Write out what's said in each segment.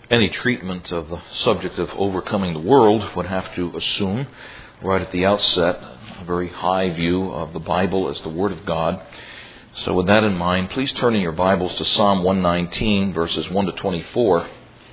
Any treatment of the subject of overcoming the world would have to assume, right at the outset, a very high view of the Bible as the Word of God. So with that in mind, please turn in your Bibles to Psalm 119, verses 1 to 24.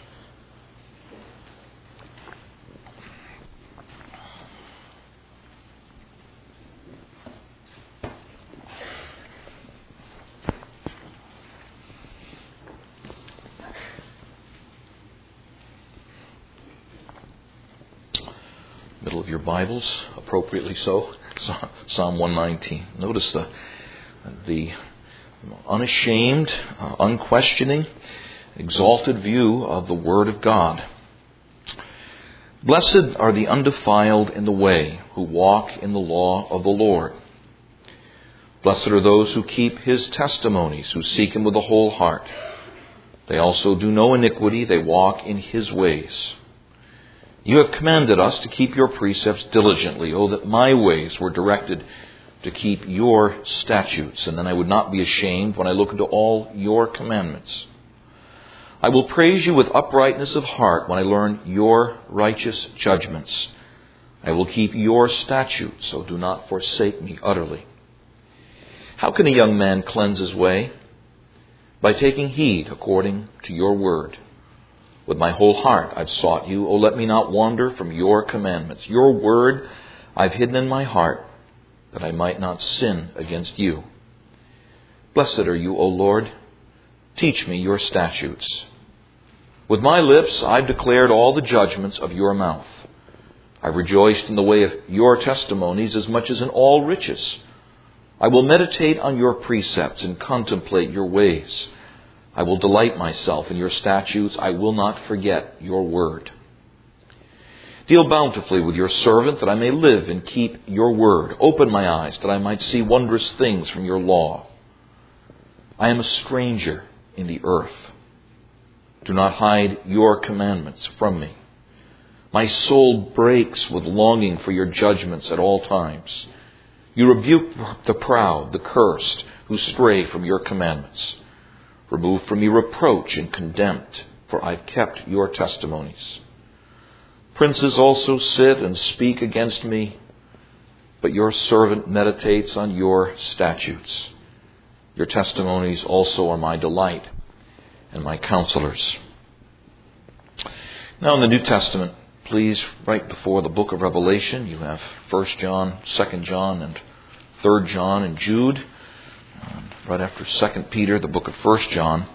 Middle of your Bibles, appropriately so, Psalm 119. Notice the unashamed, unquestioning, exalted view of the Word of God. Blessed are the undefiled in the way, who walk in the law of the Lord. Blessed are those who keep His testimonies, who seek Him with a whole heart. They also do no iniquity, they walk in His ways. You have commanded us to keep your precepts diligently. Oh, that my ways were directed to keep your statutes, and then I would not be ashamed when I look into all your commandments. I will praise you with uprightness of heart when I learn your righteous judgments. I will keep your statutes, so do not forsake me utterly. How can a young man cleanse his way? By taking heed according to your word. With my whole heart I've sought you. Oh, let me not wander from your commandments. Your word I've hidden in my heart, that I might not sin against you. Blessed are you, O Lord. Teach me your statutes. With my lips I've declared all the judgments of your mouth. I rejoiced in the way of your testimonies as much as in all riches. I will meditate on your precepts and contemplate your ways. I will delight myself in your statutes. I will not forget your word. Deal bountifully with your servant, that I may live and keep your word. Open my eyes, that I might see wondrous things from your law. I am a stranger in the earth. Do not hide your commandments from me. My soul breaks with longing for your judgments at all times. You rebuke the proud, the cursed, who stray from your commandments. Remove from me reproach and contempt, for I've kept your testimonies. Princes also sit and speak against me, but your servant meditates on your statutes. Your testimonies also are my delight and my counselors. Now in the New Testament, please, right before the book of Revelation, you have 1 John, 2 John, and 3 John, and Jude. Right after 2 Peter, the book of 1 John.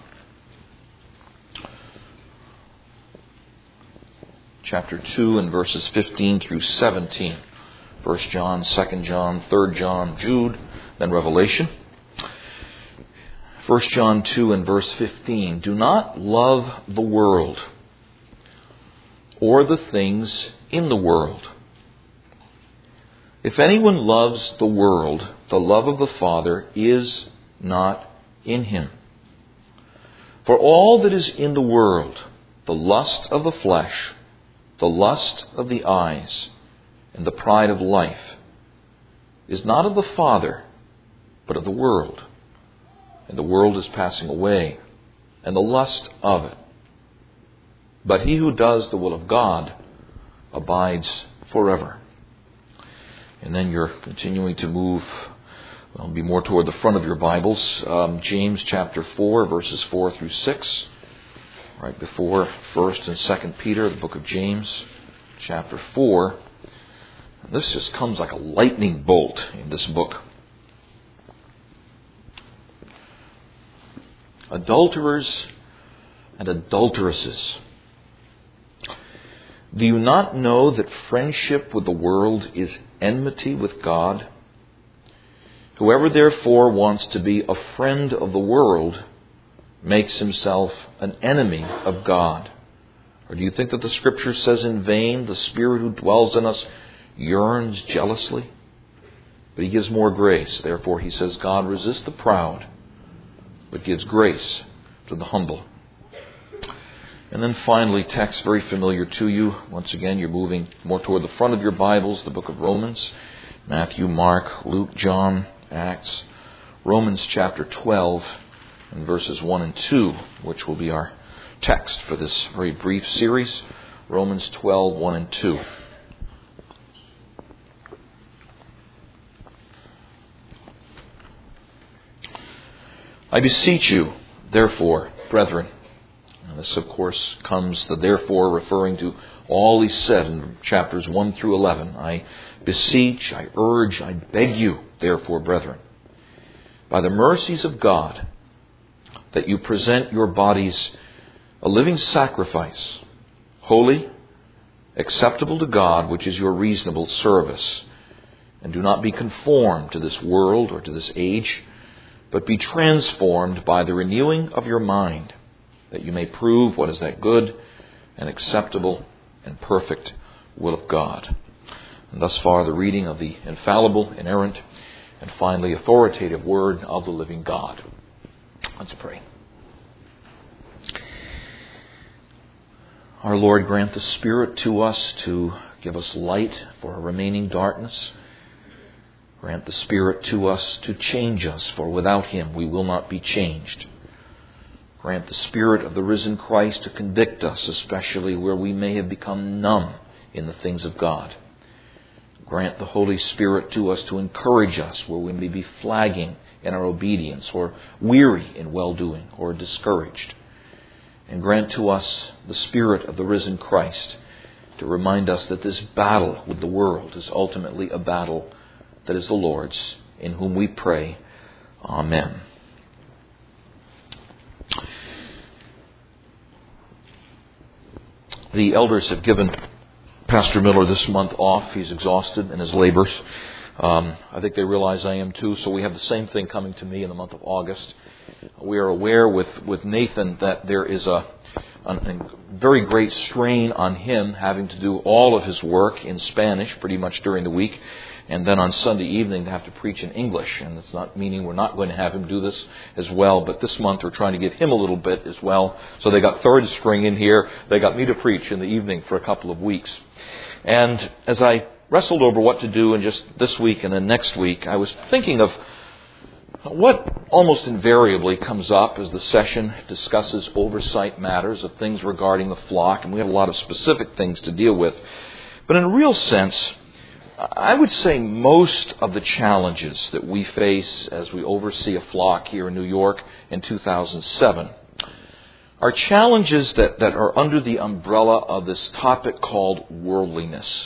Chapter 2 and verses 15 through 17. 1 John, 2 John, 3 John, Jude, then Revelation. 1 John 2 and verse 15. Do not love the world or the things in the world. If anyone loves the world, the love of the Father is not in him. For all that is in the world, the lust of the flesh, the lust of the eyes, and the pride of life, is not of the Father, but of the world. And the world is passing away, and the lust of it. But he who does the will of God abides forever. And then you're continuing to move, well, be more toward the front of your Bibles. James chapter 4, verses 4 through 6. Right before 1 and 2 Peter, the book of James, chapter 4. And this just comes like a lightning bolt in this book. Adulterers and adulteresses. Do you not know that friendship with the world is enmity with God? Whoever therefore wants to be a friend of the world makes himself an enemy of God. Or do you think that the Scripture says in vain, the Spirit who dwells in us yearns jealously? But He gives more grace. Therefore He says, God resists the proud, but gives grace to the humble. And then finally, text very familiar to you. Once again, you're moving more toward the front of your Bibles, the book of Romans. Matthew, Mark, Luke, John, Acts. Romans chapter 12 and verses 1 and 2, which will be our text for this very brief series, Romans 12, 1 and 2. I beseech you, therefore, brethren. And this, of course, comes, the therefore, referring to all he said in chapters 1 through 11. I beseech, I urge, I beg you, therefore, brethren, by the mercies of God, that you present your bodies a living sacrifice, holy, acceptable to God, which is your reasonable service. And do not be conformed to this world or to this age, but be transformed by the renewing of your mind, that you may prove what is that good and acceptable and perfect will of God. And thus far the reading of the infallible, inerrant, and finally authoritative word of the living God. Let's pray. Our Lord, grant the Spirit to us to give us light for our remaining darkness. Grant the Spirit to us to change us, for without Him we will not be changed. Grant the Spirit of the risen Christ to convict us, especially where we may have become numb in the things of God. Grant the Holy Spirit to us to encourage us where we may be flagging in our obedience, or weary in well-doing, or discouraged. And grant to us the Spirit of the risen Christ to remind us that this battle with the world is ultimately a battle that is the Lord's, in whom we pray. Amen. The elders have given Pastor Miller this month off. He's exhausted in his labors. I think they realize I am too, so we have the same thing coming to me in the month of August. We are aware with Nathan that there is a very great strain on him having to do all of his work in Spanish pretty much during the week, and then on Sunday evening to have to preach in English. And it's not meaning we're not going to have him do this as well, but this month we're trying to give him a little bit as well. So they got third string in here. They got me to preach in the evening for a couple of weeks. And as I wrestled over what to do in just this week and then next week, I was thinking of what almost invariably comes up as the session discusses oversight matters of things regarding the flock, and we have a lot of specific things to deal with. But in a real sense, I would say most of the challenges that we face as we oversee a flock here in New York in 2007 are challenges that are under the umbrella of this topic called worldliness.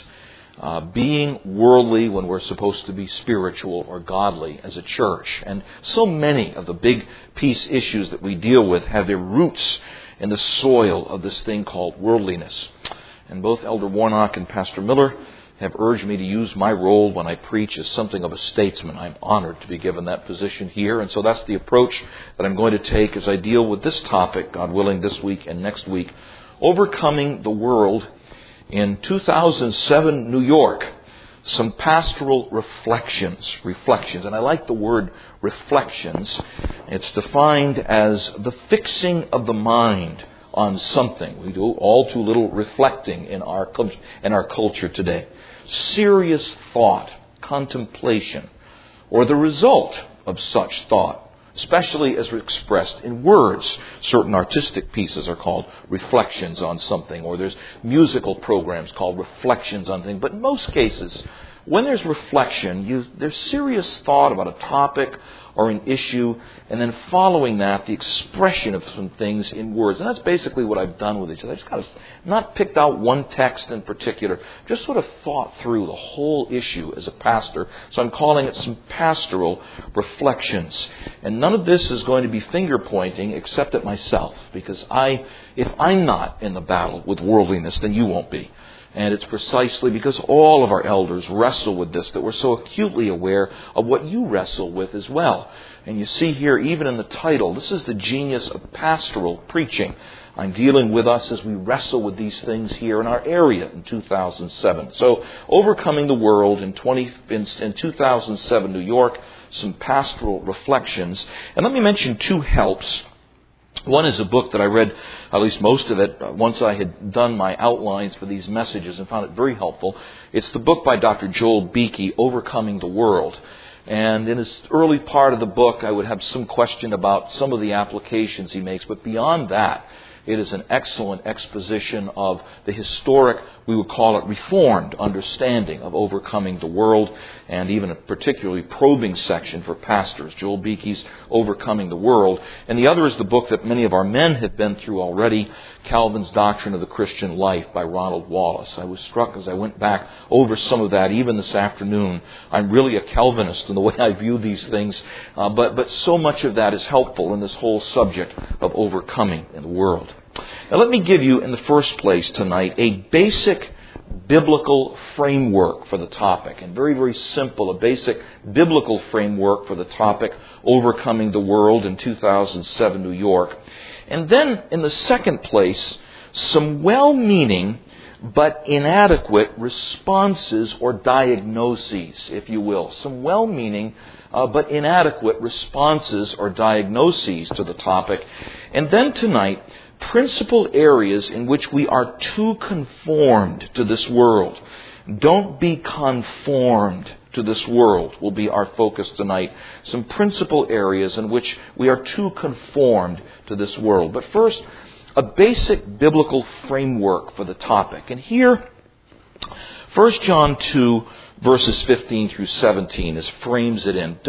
Being worldly when we're supposed to be spiritual or godly as a church. And so many of the big peace issues that we deal with have their roots in the soil of this thing called worldliness. And both Elder Warnock and Pastor Miller have urged me to use my role when I preach as something of a statesman. I'm honored to be given that position here. And so that's the approach that I'm going to take as I deal with this topic, God willing, this week and next week. Overcoming the world in 2007 New York. Some pastoral reflections. And I like the word reflections. It's defined as the fixing of the mind on something. We do all too little reflecting in our culture today. Serious thought, contemplation, or the result of such thought, especially as expressed in words. Certain artistic pieces are called reflections on something, or there's musical programs called reflections on things. But in most cases, when there's reflection, there's serious thought about a topic or an issue, and then following that, the expression of some things in words. And that's basically what I've done with it. I just kind of not picked out one text in particular, just sort of thought through the whole issue as a pastor. So I'm calling it some pastoral reflections. And none of this is going to be finger pointing except at myself, because if I'm not in the battle with worldliness, then you won't be. And it's precisely because all of our elders wrestle with this that we're so acutely aware of what you wrestle with as well. And you see here, even in the title, this is the genius of pastoral preaching. I'm dealing with us as we wrestle with these things here in our area in 2007. So, overcoming the world in 2007 New York, some pastoral reflections. And let me mention two helps. One is a book that I read, at least most of it, once I had done my outlines for these messages and found it very helpful. It's the book by Dr. Joel Beeke, Overcoming the World. And in his early part of the book, I would have some question about some of the applications he makes. But beyond that, It is an excellent exposition of the historic, we would call it reformed understanding of overcoming the world, and even a particularly probing section for pastors. Joel Beeke's Overcoming the World. And the other is the book that many of our men have been through already, Calvin's Doctrine of the Christian Life by Ronald Wallace. I was struck as I went back over some of that even this afternoon. I'm really a Calvinist in the way I view these things, but so much of that is helpful in this whole subject of overcoming in the world. Now let me give you in the first place tonight a basic biblical framework for the topic, and very, very simple, a basic biblical framework for the topic, Overcoming the World in 2007 New York. And then in the second place, some well-meaning but inadequate responses or diagnoses, if you will. Some well-meaning but inadequate responses or diagnoses to the topic. And then tonight, principal areas in which we are too conformed to this world. Don't be conformed to this world will be our focus tonight. Some principal areas in which we are too conformed to this world. But first, a basic biblical framework for the topic. And here, 1 John 2, verses 15 through 17, frames it in.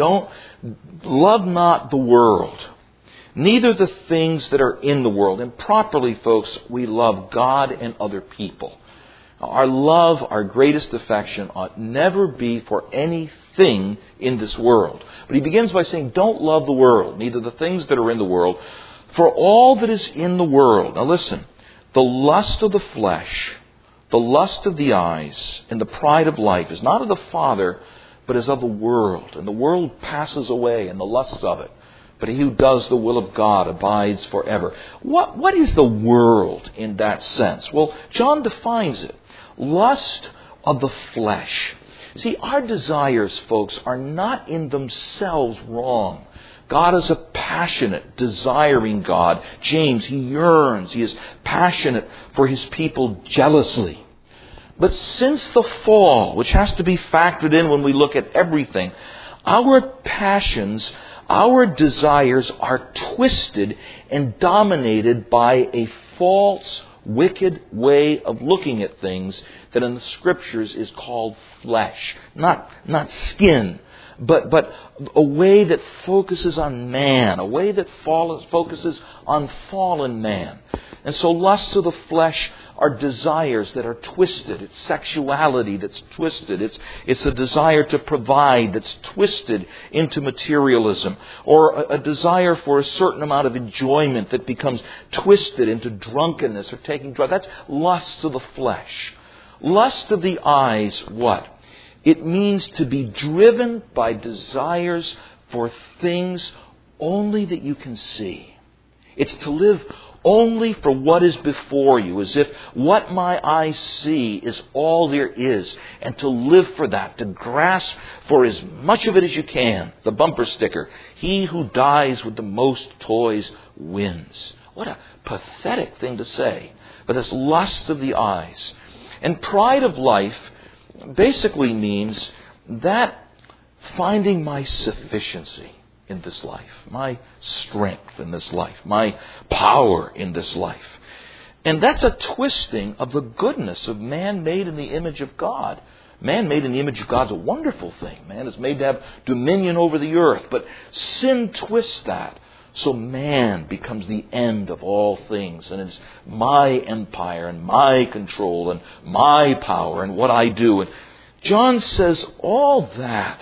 Love not the world, neither the things that are in the world. And properly, folks, we love God and other people. Our love, our greatest affection ought never be for anything in this world. But he begins by saying, don't love the world, neither the things that are in the world. For all that is in the world, now listen, the lust of the flesh, the lust of the eyes, and the pride of life is not of the Father, but is of the world. And the world passes away, and the lusts of it. But he who does the will of God abides forever. What is the world in that sense? Well, John defines it. Lust of the flesh. See, our desires, folks, are not in themselves wrong. God is a passionate, desiring God. James, he yearns. He is passionate for his people jealously. But since the fall, which has to be factored in when we look at everything, our passions, our desires are twisted and dominated by a false, wicked way of looking at things that in the Scriptures is called flesh. Not skin, but a way that focuses on man, a way that focuses on fallen man. And so lusts of the flesh are desires that are twisted. It's sexuality that's twisted. It's a desire to provide that's twisted into materialism. Or a desire for a certain amount of enjoyment that becomes twisted into drunkenness or taking drugs. That's lust of the flesh. Lust of the eyes, what? It means to be driven by desires for things only that you can see. It's to live only for what is before you, as if what my eyes see is all there is, and to live for that, to grasp for as much of it as you can. The bumper sticker, he who dies with the most toys wins. What a pathetic thing to say. But it's lust of the eyes. And pride of life basically means that finding my sufficiency in this life, my strength in this life, my power in this life. And that's a twisting of the goodness of man made in the image of God. Man made in the image of God is a wonderful thing. Man is made to have dominion over the earth. But sin twists that. So man becomes the end of all things. And it's my empire and my control and my power and what I do. And John says all that,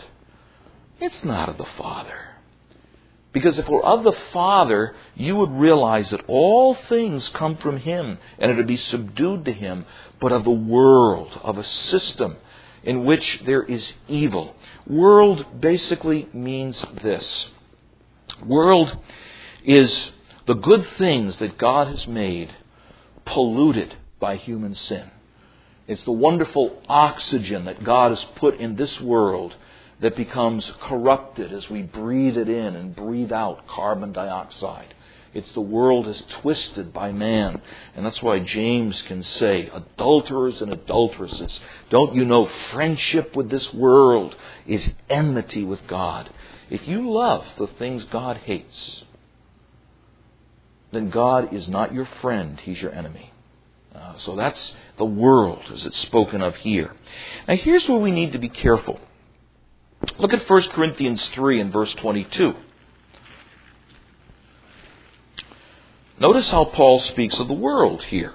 it's not of the Father. Because if it were of the Father, you would realize that all things come from Him and it would be subdued to Him, but of the world, of a system in which there is evil. World basically means this. World is the good things that God has made polluted by human sin. It's the wonderful oxygen that God has put in this world that becomes corrupted as we breathe it in and breathe out carbon dioxide. It's the world is twisted by man. And that's why James can say, adulterers and adulteresses, don't you know friendship with this world is enmity with God? If you love the things God hates, then God is not your friend, He's your enemy. So that's the world as it's spoken of here. Now here's where we need to be careful. Look at 1 Corinthians 3 and verse 22. Notice how Paul speaks of the world here.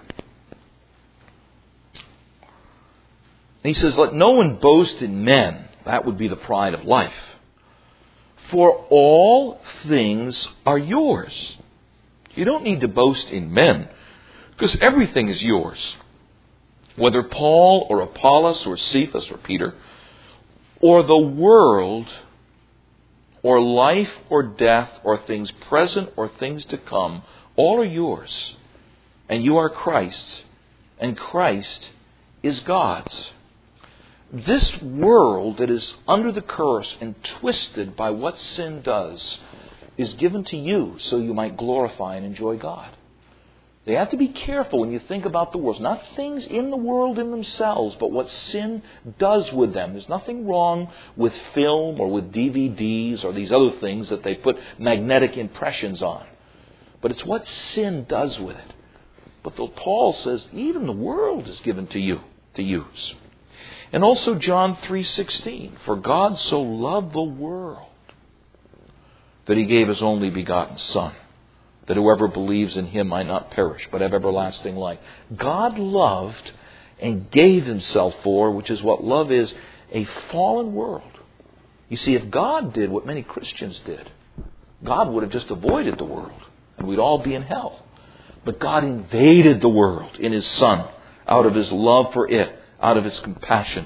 He says, let no one boast in men. That would be the pride of life. For all things are yours. You don't need to boast in men, because everything is yours. Whether Paul or Apollos or Cephas or Peter, or the world, or life or death, or things present or things to come, all are yours. And you are Christ's, and Christ is God's. This world that is under the curse and twisted by what sin does is given to you so you might glorify and enjoy God. They have to be careful when you think about the world. Not things in the world in themselves, but what sin does with them. There's nothing wrong with film or with DVDs or these other things that they put magnetic impressions on. But it's what sin does with it. But Paul says even the world is given to you to use. And also John 3:16, for God so loved the world that He gave His only begotten Son, that whoever believes in Him might not perish, but have everlasting life. God loved and gave Himself for, which is what love is, a fallen world. You see, if God did what many Christians did, God would have just avoided the world, and we'd all be in hell. But God invaded the world in His Son, out of His love for it, out of His compassion.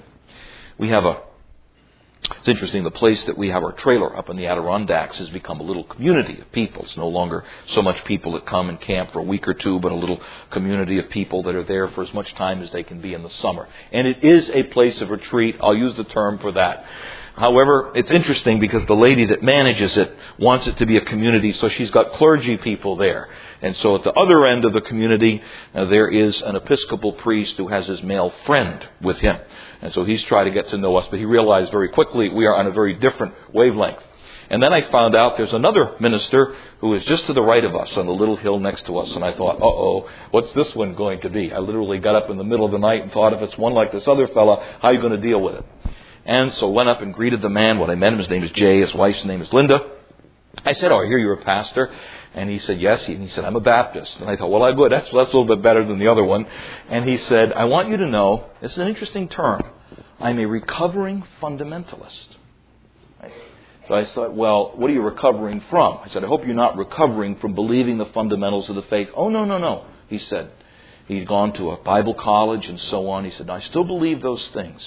It's interesting, the place that we have our trailer up in the Adirondacks has become a little community of people. It's no longer so much people that come and camp for a week or two, but a little community of people that are there for as much time as they can be in the summer. And it is a place of retreat. I'll use the term for that. However, it's interesting because the lady that manages it wants it to be a community, so she's got clergy people there. And so at the other end of the community, there is an Episcopal priest who has his male friend with him. And so he's trying to get to know us, but he realized very quickly we are on a very different wavelength. And then I found out there's another minister who is just to the right of us on the little hill next to us. And I thought, what's this one going to be? I literally got up in the middle of the night and thought, if it's one like this other fella, how are you going to deal with it? And so went up and greeted the man. When I met him, his name is Jay. His wife's name is Linda. I said, I hear you're a pastor. And he said, yes. And he said, I'm a Baptist. And I thought, well, good. That's a little bit better than the other one. And he said, I want you to know, this is an interesting term, I'm a recovering fundamentalist. So I thought, well, what are you recovering from? I said, I hope you're not recovering from believing the fundamentals of the faith. Oh, no. He said, he'd gone to a Bible college and so on. He said, I still believe those things.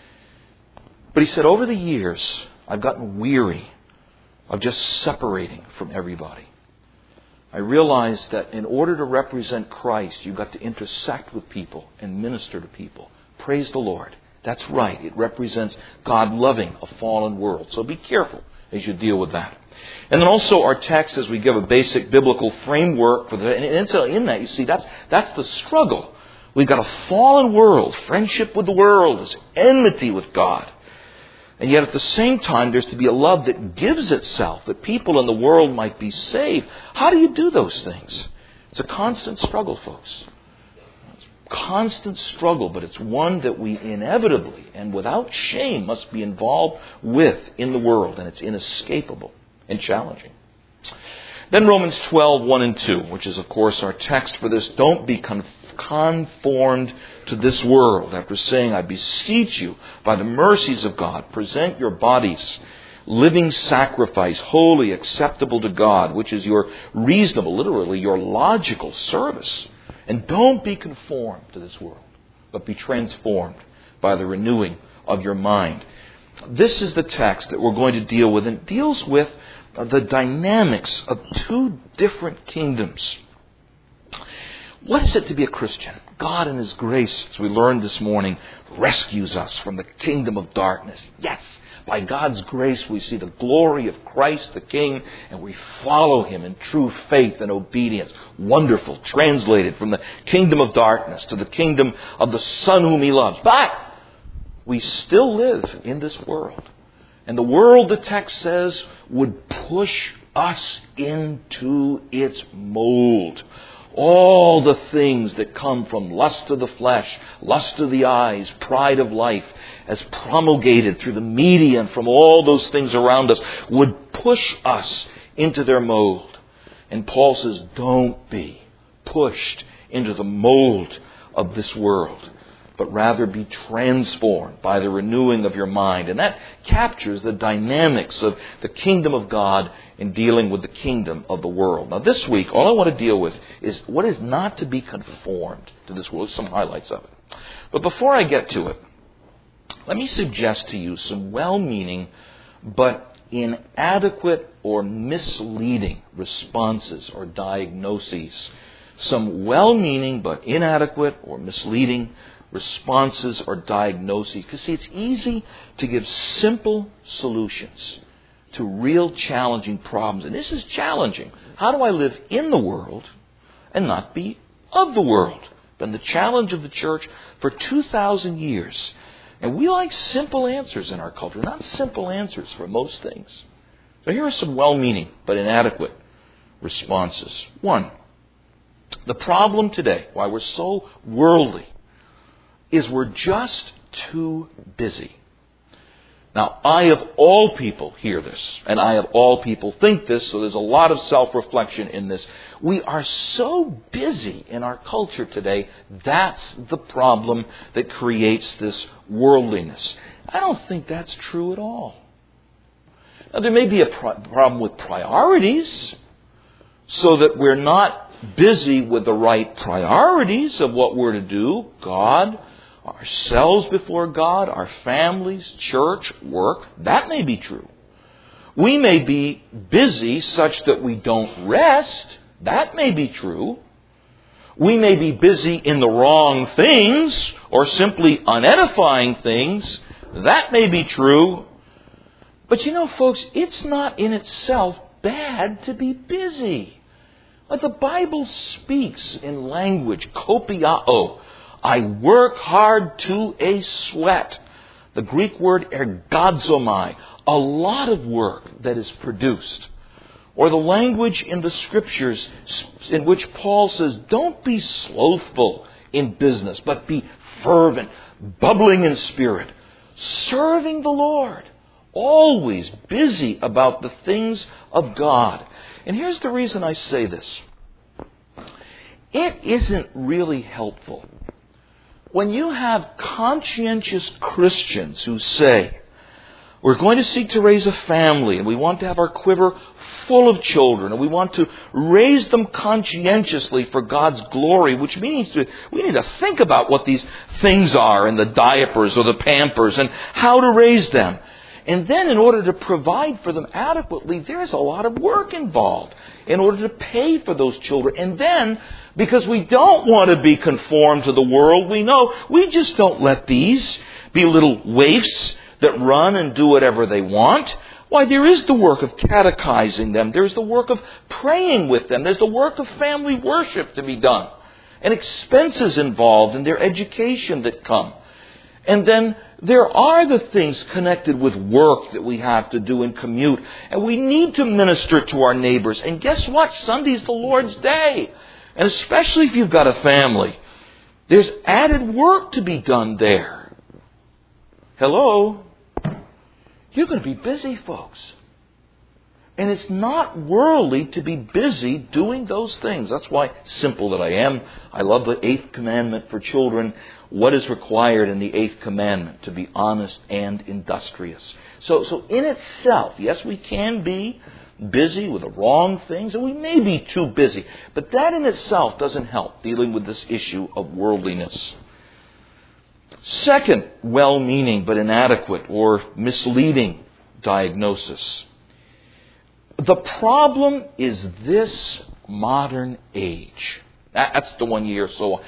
But he said, over the years, I've gotten weary of just separating from everybody. I realized that in order to represent Christ, you've got to intersect with people and minister to people. Praise the Lord. That's right. It represents God loving a fallen world. So be careful as you deal with that. And then also our text, as we give a basic biblical framework for that, and in that, you see, that's the struggle. We've got a fallen world. Friendship with the world is enmity with God. And yet at the same time, there's to be a love that gives itself, that people in the world might be saved. How do you do those things? It's a constant struggle, folks. It's a constant struggle, but it's one that we inevitably and without shame must be involved with in the world. And it's inescapable and challenging. Then Romans 12, 1 and 2, which is, of course, our text for this. Don't be conformed to this world. After saying, I beseech you, by the mercies of God, present your bodies, living sacrifice, holy, acceptable to God, which is your reasonable, literally your logical service. And don't be conformed to this world, but be transformed by the renewing of your mind. This is the text that we're going to deal with, and it deals with the dynamics of two different kingdoms. What is it to be a Christian? God in His grace, as we learned this morning, rescues us from the kingdom of darkness. Yes, by God's grace we see the glory of Christ the King, and we follow Him in true faith and obedience. Wonderful, translated from the kingdom of darkness to the kingdom of the Son whom He loves. But we still live in this world. And the world, the text says, would push us into its mold. All the things that come from lust of the flesh, lust of the eyes, pride of life, as promulgated through the media and from all those things around us, would push us into their mold. And Paul says, don't be pushed into the mold of this world, but rather be transformed by the renewing of your mind. And that captures the dynamics of the kingdom of God in dealing with the kingdom of the world. Now this week, all I want to deal with is what is not to be conformed to this world. Some highlights of it. But before I get to it, let me suggest to you some well-meaning but inadequate or misleading responses or diagnoses. Some well-meaning but inadequate or misleading responses or diagnoses. Because see, it's easy to give simple solutions to real challenging problems. And this is challenging. How do I live in the world and not be of the world? Been the challenge of the church for 2,000 years. And we like simple answers in our culture, not simple answers for most things. So here are some well-meaning but inadequate responses. One, the problem today, why we're so worldly, is we're just too busy. Now, I of all people hear this, and I of all people think this, so there's a lot of self-reflection in this. We are so busy in our culture today, that's the problem that creates this worldliness. I don't think that's true at all. Now, there may be a problem with priorities, so that we're not busy with the right priorities of what we're to do, God, ourselves before God, our families, church, work. That may be true. We may be busy such that we don't rest. That may be true. We may be busy in the wrong things or simply unedifying things. That may be true. But you know, folks, it's not in itself bad to be busy. Like the Bible speaks in language, kopiao. I work hard to a sweat. The Greek word ergazomai. A lot of work that is produced. Or the language in the Scriptures in which Paul says, don't be slothful in business, but be fervent, bubbling in spirit, serving the Lord. Always busy about the things of God. And here's the reason I say this. It isn't really helpful when you have conscientious Christians who say, we're going to seek to raise a family and we want to have our quiver full of children and we want to raise them conscientiously for God's glory, which means we need to think about what these things are and the diapers or the Pampers and how to raise them. And then in order to provide for them adequately, there's a lot of work involved in order to pay for those children. And then, because we don't want to be conformed to the world, we know we just don't let these be little waifs that run and do whatever they want. Why, there is the work of catechizing them. There's the work of praying with them. There's the work of family worship to be done. And expenses involved in their education that come. And then there are the things connected with work that we have to do and commute. And we need to minister to our neighbors. And guess what? Sunday's the Lord's Day. And especially if you've got a family, there's added work to be done there. Hello? You're going to be busy, folks. And it's not worldly to be busy doing those things. That's why, simple that I am, I love the 8th commandment for children. What is required in the 8th commandment? To be honest and industrious. So in itself, yes, we can be busy with the wrong things, and we may be too busy. But that in itself doesn't help dealing with this issue of worldliness. Second, well-meaning but inadequate or misleading diagnosis. The problem is this modern age. That's the one year. So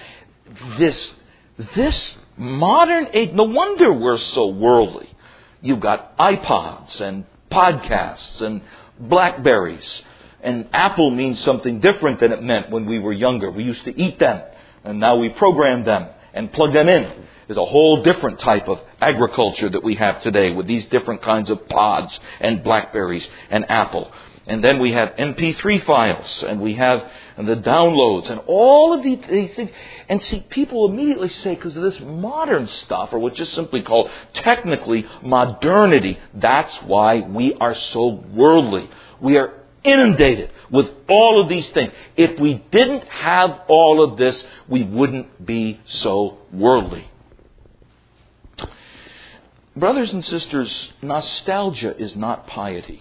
this modern age, no wonder we're so worldly. You've got iPods and podcasts and Blackberries. And Apple means something different than it meant when we were younger. We used to eat them, and now we program them and plug them in. There's a whole different type of agriculture that we have today with these different kinds of pods and Blackberries and Apple. And then we have MP3 files, and we have the downloads, and all of these things. And see, people immediately say, because of this modern stuff, or what's just simply called technically modernity, that's why we are so worldly. We are inundated with all of these things. If we didn't have all of this, we wouldn't be so worldly. Brothers and sisters, nostalgia is not piety.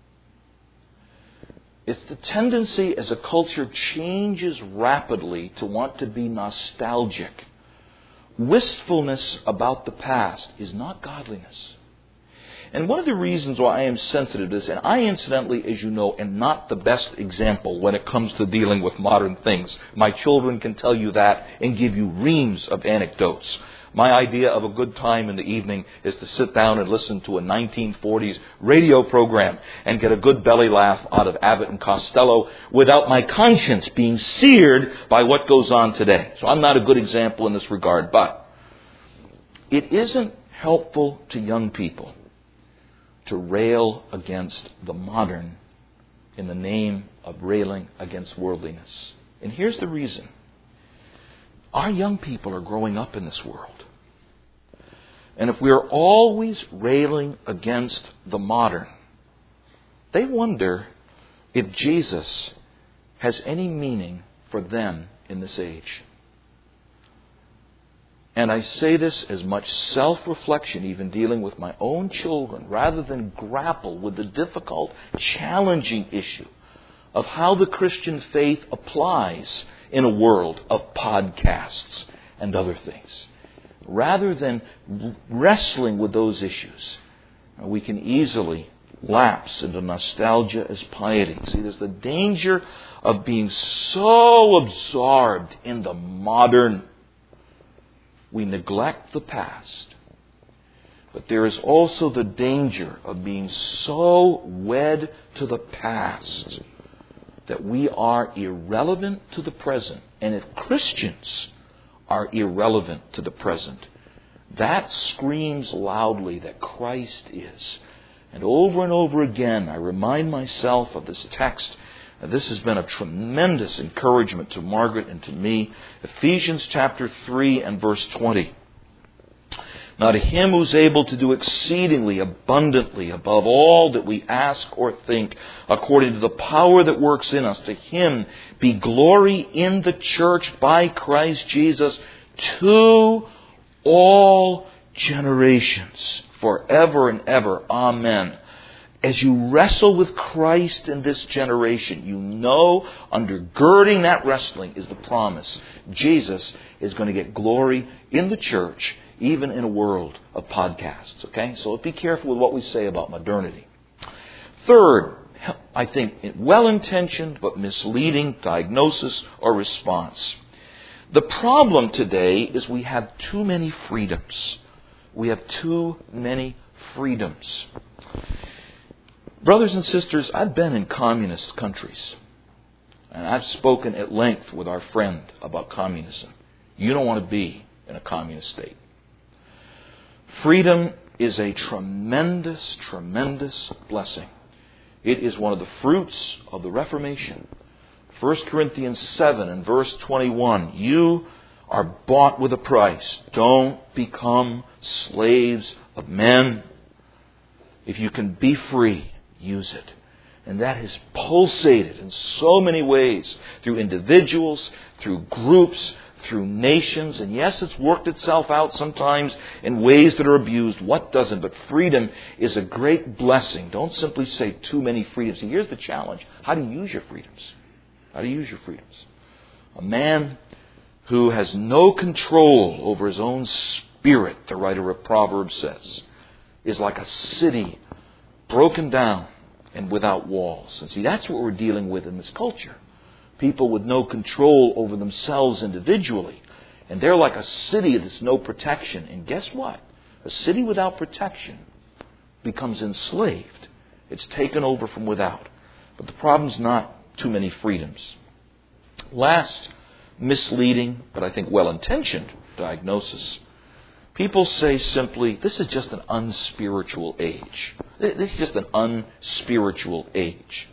It's the tendency as a culture changes rapidly to want to be nostalgic. Wistfulness about the past is not godliness. And one of the reasons why I am sensitive to this, and I incidentally, as you know, am not the best example when it comes to dealing with modern things. My children can tell you that and give you reams of anecdotes. My idea of a good time in the evening is to sit down and listen to a 1940s radio program and get a good belly laugh out of Abbott and Costello without my conscience being seared by what goes on today. So I'm not a good example in this regard, but it isn't helpful to young people to rail against the modern in the name of railing against worldliness. And here's the reason. Our young people are growing up in this world. And if we're always railing against the modern, they wonder if Jesus has any meaning for them in this age. And I say this as much self-reflection, even dealing with my own children, rather than grapple with the difficult, challenging issue of how the Christian faith applies in a world of podcasts and other things. Rather than wrestling with those issues, we can easily lapse into nostalgia as piety. See, there's the danger of being so absorbed in the modern, we neglect the past. But there is also the danger of being so wed to the past that we are irrelevant to the present. And if Christians are irrelevant to the present, that screams loudly that Christ is. And over again, I remind myself of this text. This has been a tremendous encouragement to Margaret and to me. Ephesians chapter 3 and verse 20. Now to Him who's able to do exceedingly abundantly above all that we ask or think, according to the power that works in us, to Him be glory in the church by Christ Jesus to all generations, forever and ever. Amen. As you wrestle with Christ in this generation, you know, undergirding that wrestling is the promise. Jesus is going to get glory in the church, even in a world of podcasts. Okay? So be careful with what we say about modernity. Third, I think well-intentioned but misleading diagnosis or response. The problem today is we have too many freedoms. We have too many freedoms. Brothers and sisters, I've been in communist countries. And I've spoken at length with our friend about communism. You don't want to be in a communist state. Freedom is a tremendous, tremendous blessing. It is one of the fruits of the Reformation. 1 Corinthians 7 and verse 21. You are bought with a price. Don't become slaves of men. If you can be free, use it. And that has pulsated in so many ways, through individuals, through groups, through nations. And yes, it's worked itself out sometimes in ways that are abused. What doesn't? But freedom is a great blessing. Don't simply say too many freedoms. See, here's the challenge. How do you use your freedoms? How do you use your freedoms? A man who has no control over his own spirit, the writer of Proverbs says, is like a city broken down and without walls. And see, that's what we're dealing with in this culture. People with no control over themselves individually. And they're like a city that's no protection. And guess what? A city without protection becomes enslaved. It's taken over from without. But the problem's not too many freedoms. Last, misleading, but I think well-intentioned diagnosis. People say simply, this is just an unspiritual age. This is just an unspiritual age.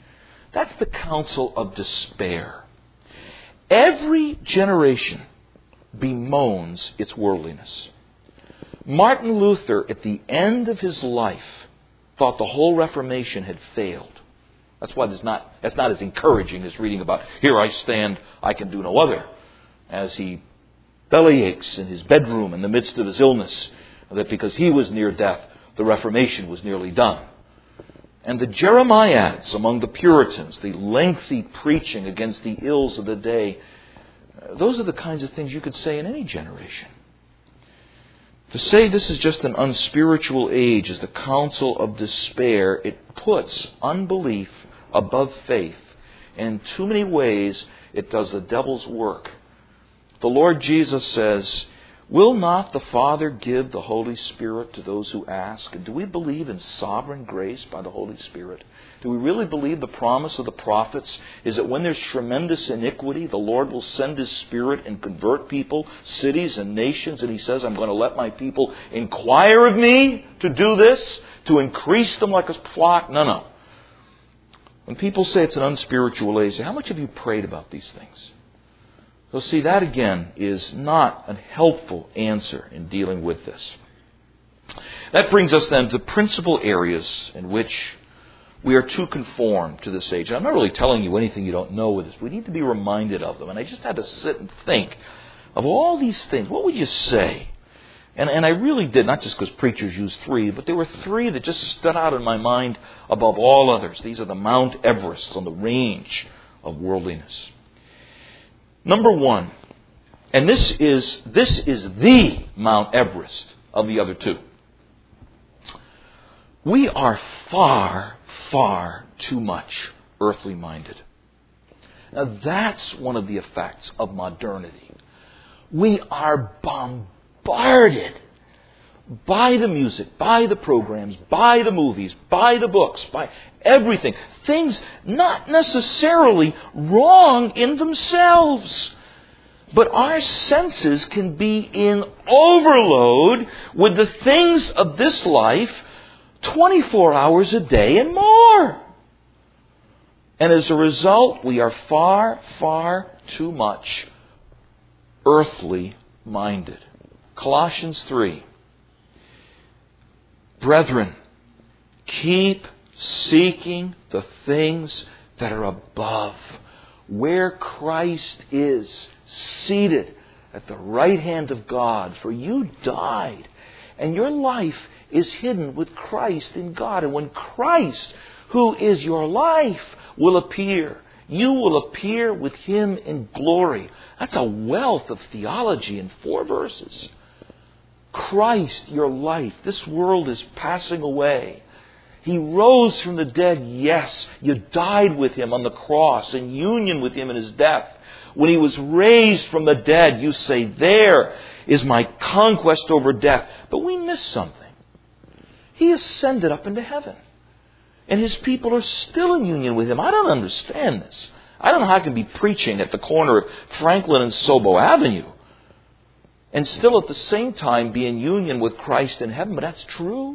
That's the counsel of despair. Every generation bemoans its worldliness. Martin Luther, at the end of his life, thought the whole Reformation had failed. That's why that's not as encouraging as reading about, here I stand, I can do no other, as he bellyaches in his bedroom in the midst of his illness, that because he was near death, the Reformation was nearly done. And the Jeremiads among the Puritans, the lengthy preaching against the ills of the day, those are the kinds of things you could say in any generation. To say this is just an unspiritual age is the counsel of despair. It puts unbelief above faith. In too many ways, it does the devil's work. The Lord Jesus says, will not the Father give the Holy Spirit to those who ask? And do we believe in sovereign grace by the Holy Spirit? Do we really believe the promise of the prophets is that when there's tremendous iniquity, the Lord will send His Spirit and convert people, cities and nations? And He says, I'm going to let my people inquire of me to do this, to increase them like a flock? No. When people say it's an unspiritual age, how much have you prayed about these things? So see, that again is not a helpful answer in dealing with this. That brings us then to principal areas in which we are too conformed to this age. I'm not really telling you anything you don't know with this. We need to be reminded of them. And I just had to sit and think of all these things. What would you say? And I really did, not just because preachers use three, but there were three that just stood out in my mind above all others. These are the Mount Everests on the range of worldliness. Number one, and this is the Mount Everest of the other two. We are far, far too much earthly minded. Now that's one of the effects of modernity. We are bombarded by the music, by the programs, by the movies, by the books, by everything. Things not necessarily wrong in themselves. But our senses can be in overload with the things of this life 24 hours a day and more. And as a result, we are far, far too much earthly minded. Colossians 3. Brethren, keep seeking the things that are above, where Christ is seated at the right hand of God. For you died, and your life is hidden with Christ in God. And when Christ, who is your life, will appear, you will appear with Him in glory. That's a wealth of theology in 4 verses. Christ, your life. This world is passing away. He rose from the dead, yes. You died with Him on the cross, in union with Him in His death. When He was raised from the dead, you say, there is my conquest over death. But we miss something. He ascended up into heaven. And His people are still in union with Him. I don't understand this. I don't know how I can be preaching at the corner of Franklin and Sobo Avenue and still at the same time be in union with Christ in heaven. But that's true.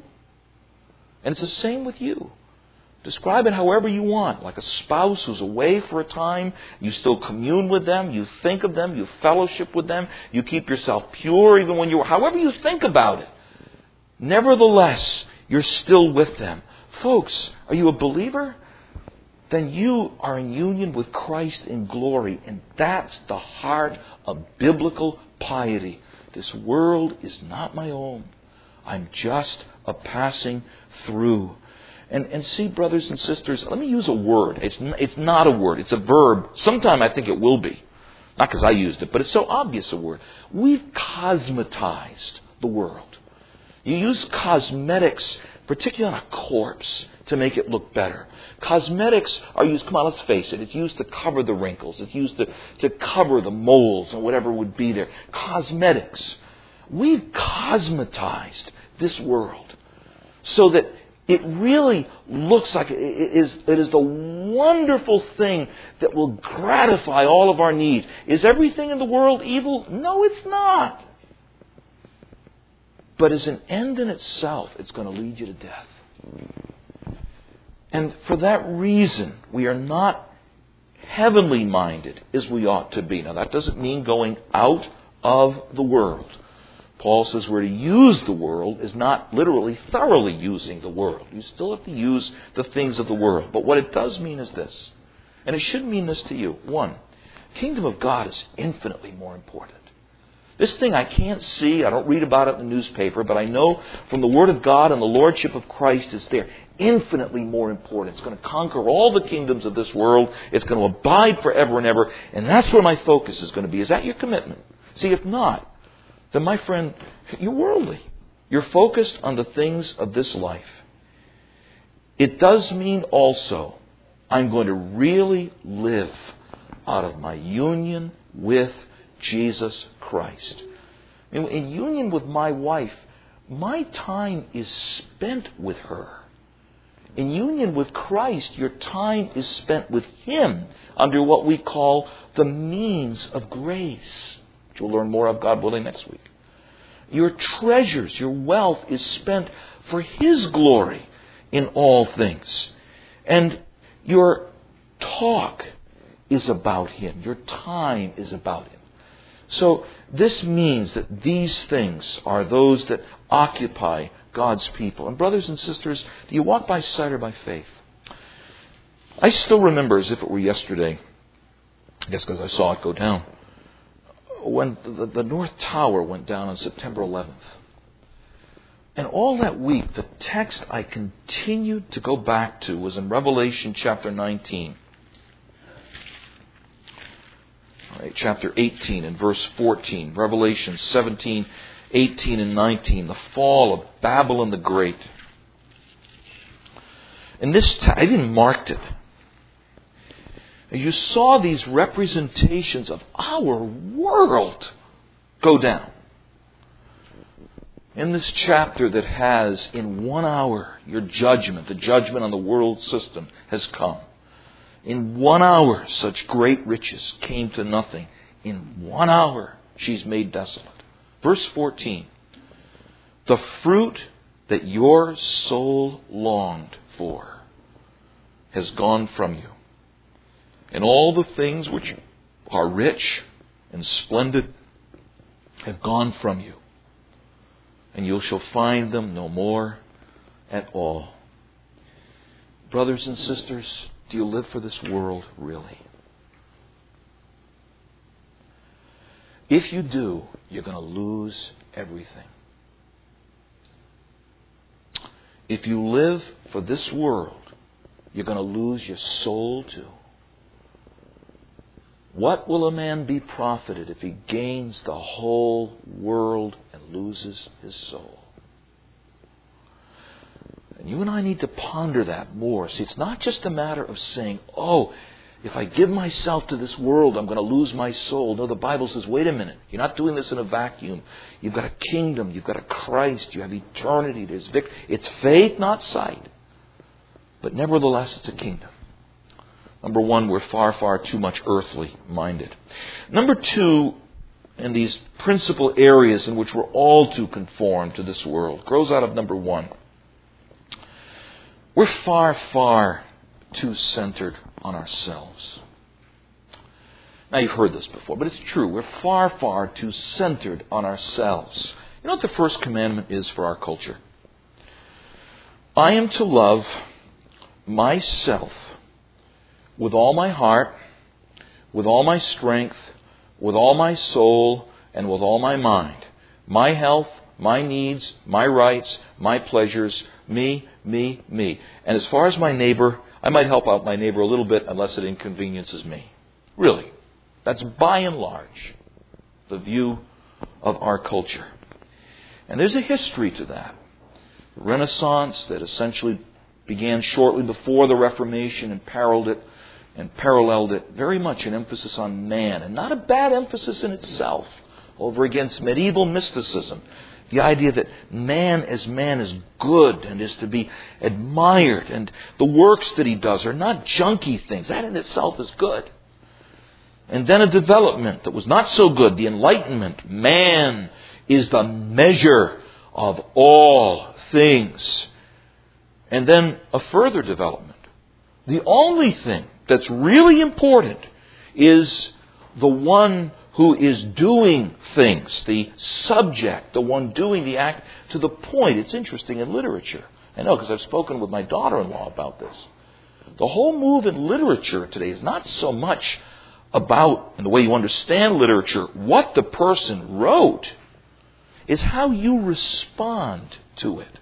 And it's the same with you. Describe it however you want. Like a spouse who's away for a time. You still commune with them. You think of them. You fellowship with them. You keep yourself pure even when you're... However you think about it. Nevertheless, you're still with them. Folks, are you a believer? Then you are in union with Christ in glory. And that's the heart of biblical piety. This world is not my own. I'm just a passing through. And see, brothers and sisters, let me use a word. It's not a word. It's a verb. Sometime I think it will be. Not because I used it, but it's so obvious a word. We've cosmetized the world. You use cosmetics, particularly on a corpse, to make it look better. Cosmetics are used, come on, let's face it, it's used to cover the wrinkles. It's used to cover the moles and whatever would be there. Cosmetics. We've cosmetized this world so that it really looks like it is the wonderful thing that will gratify all of our needs. Is everything in the world evil? No, it's not. But as an end in itself, it's going to lead you to death. And for that reason, we are not heavenly minded as we ought to be. Now, that doesn't mean going out of the world. Paul says we're to use the world is not literally thoroughly using the world. You still have to use the things of the world. But what it does mean is this, and it should mean this to you. One, kingdom of God is infinitely more important. This thing I can't see, I don't read about it in the newspaper, but I know from the Word of God and the Lordship of Christ is there. Infinitely more important. It's going to conquer all the kingdoms of this world. It's going to abide forever and ever. And that's where my focus is going to be. Is that your commitment? See, if not, then my friend, you're worldly. You're focused on the things of this life. It does mean also, I'm going to really live out of my union with Jesus Christ. In union with my wife, my time is spent with her. In union with Christ, your time is spent with Him under what we call the means of grace, which we'll learn more of, God willing, next week. Your treasures, your wealth is spent for His glory in all things. And your talk is about Him. Your time is about Him. So this means that these things are those that occupy God's people. And brothers and sisters, do you walk by sight or by faith? I still remember as if it were yesterday, I guess because I saw it go down, when the North Tower went down on September 11th. And all that week, the text I continued to go back to was in Revelation chapter 19. All right, chapter 18 and verse 14. Revelation 17, 18 and 19. The fall of Babylon the Great. And this, I even marked it. You saw these representations of our world go down. In this chapter that has, in 1 hour, your judgment, the judgment on the world system has come. In 1 hour, such great riches came to nothing. In 1 hour, she's made desolate. Verse 14. The fruit that your soul longed for has gone from you. And all the things which are rich and splendid have gone from you. And you shall find them no more at all. Brothers and sisters, do you live for this world really? If you do, you're going to lose everything. If you live for this world, you're going to lose your soul too. What will a man be profited if he gains the whole world and loses his soul? And you and I need to ponder that more. See, it's not just a matter of saying, oh, if I give myself to this world, I'm going to lose my soul. No, the Bible says, wait a minute. You're not doing this in a vacuum. You've got a kingdom. You've got a Christ. You have eternity. There's victory. It's faith, not sight. But nevertheless, it's a kingdom. Number one, we're far, far too much earthly minded. Number two, in these principal areas in which we're all too conformed to this world, grows out of number one. We're far, far too centered on ourselves. Now, you've heard this before, but it's true. We're far, far too centered on ourselves. You know what the first commandment is for our culture? I am to love myself with all my heart, with all my strength, with all my soul, and with all my mind. My health, my needs, my rights, my pleasures, me, me, me. And as far as my neighbor, I might help out my neighbor a little bit unless it inconveniences me. Really. That's by and large the view of our culture. And there's a history to that. The Renaissance that essentially began shortly before the Reformation and paralleled it, very much an emphasis on man, and not a bad emphasis in itself, over against medieval mysticism. The idea that man is good and is to be admired, and the works that he does are not junky things. That in itself is good. And then a development that was not so good, the Enlightenment. Man is the measure of all things. And then a further development The only thing that's really important is the one who is doing things, the subject, the one doing the act, to the point. It's interesting in literature. I know, because I've spoken with my daughter-in-law about this. The whole move in literature today is not so much about, in the way you understand literature, what the person wrote, is how you respond to it.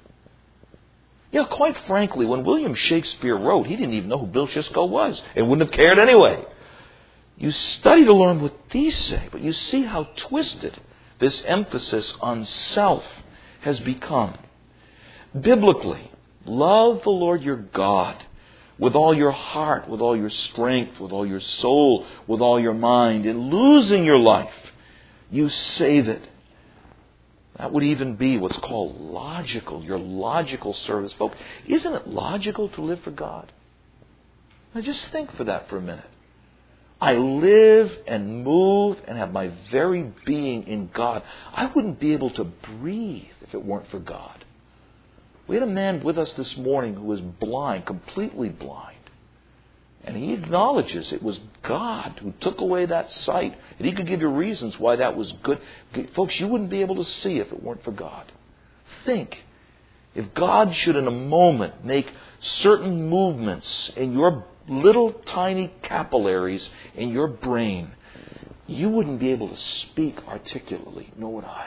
Quite frankly, when William Shakespeare wrote, he didn't even know who Bill Shisco was and wouldn't have cared anyway. You study to learn what these say, but you see how twisted this emphasis on self has become. Biblically, love the Lord your God with all your heart, with all your strength, with all your soul, with all your mind. In losing your life, you save it. That would even be what's called logical, your logical service. Folks, isn't it logical to live for God? Now just think for that for a minute. I live and move and have my very being in God. I wouldn't be able to breathe if it weren't for God. We had a man with us this morning who was blind, completely blind. And he acknowledges it was God who took away that sight. And he could give you reasons why that was good. Folks, you wouldn't be able to see if it weren't for God. Think, if God should in a moment make certain movements in your little tiny capillaries in your brain, you wouldn't be able to speak articulately, nor would I.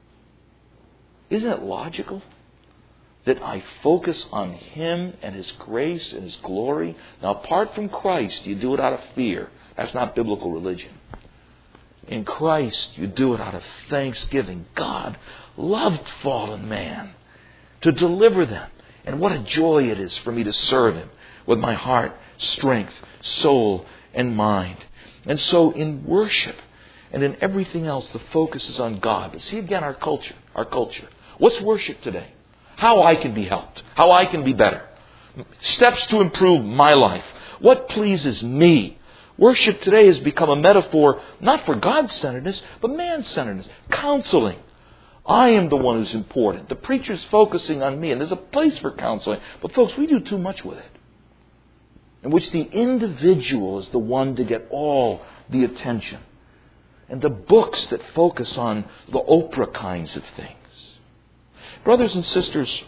Isn't it logical that I focus on Him and His grace and His glory? Now, apart from Christ, you do it out of fear. That's not biblical religion. In Christ, you do it out of thanksgiving. God loved fallen man to deliver them. And what a joy it is for me to serve Him with my heart, strength, soul, and mind. And so in worship and in everything else, the focus is on God. But see again our culture. What's worship today? How I can be helped. How I can be better. Steps to improve my life. What pleases me. Worship today has become a metaphor not for God-centeredness, but man-centeredness. Counseling. I am the one who's important. The preacher's focusing on me. And there's a place for counseling. But folks, we do too much with it. In which the individual is the one to get all the attention. And the books that focus on the Oprah kinds of things. Brothers and sisters,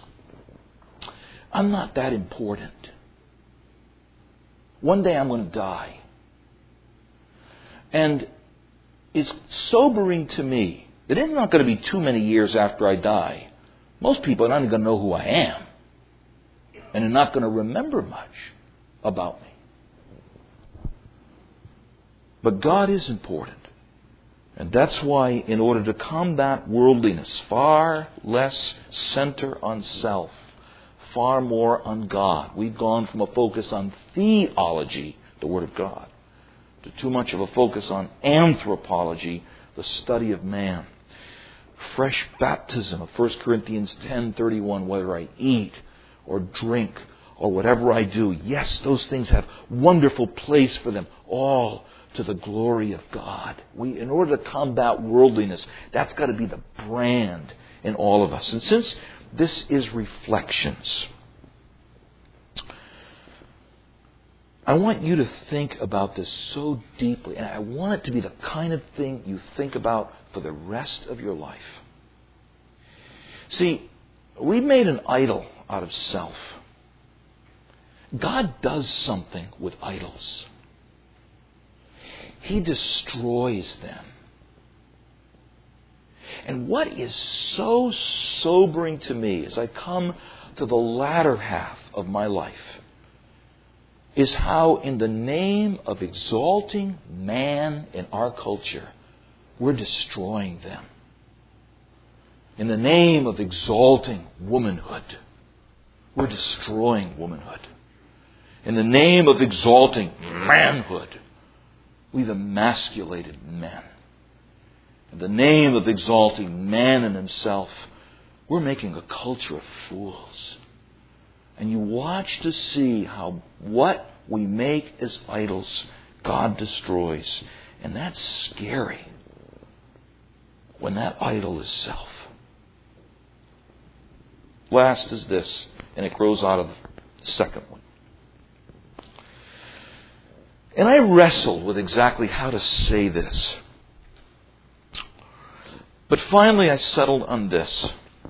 I'm not that important. One day I'm going to die. And it's sobering to me that it's not going to be too many years after I die. Most people are not even going to know who I am. And they're not going to remember much about me. But God is important. And that's why, in order to combat worldliness, far less center on self, far more on God. We've gone from a focus on theology, the Word of God, to too much of a focus on anthropology, the study of man. Fresh baptism of 1 Corinthians 10:31, whether I eat or drink or whatever I do, yes, those things have wonderful place for them, all to the glory of God. In order to combat worldliness, that's got to be the brand in all of us. And since this is reflections, I want you to think about this so deeply, and I want it to be the kind of thing you think about for the rest of your life. See, we made an idol out of self. God does something with idols. He destroys them. And what is so sobering to me as I come to the latter half of my life is how, in the name of exalting man in our culture, we're destroying them. In the name of exalting womanhood, we're destroying womanhood. In the name of exalting manhood, we've emasculated men. In the name of exalting man in himself, we're making a culture of fools. And you watch to see how what we make as idols, God destroys. And that's scary when that idol is self. Last is this, and it grows out of the second one. And I wrestled with exactly how to say this. But finally I settled on this.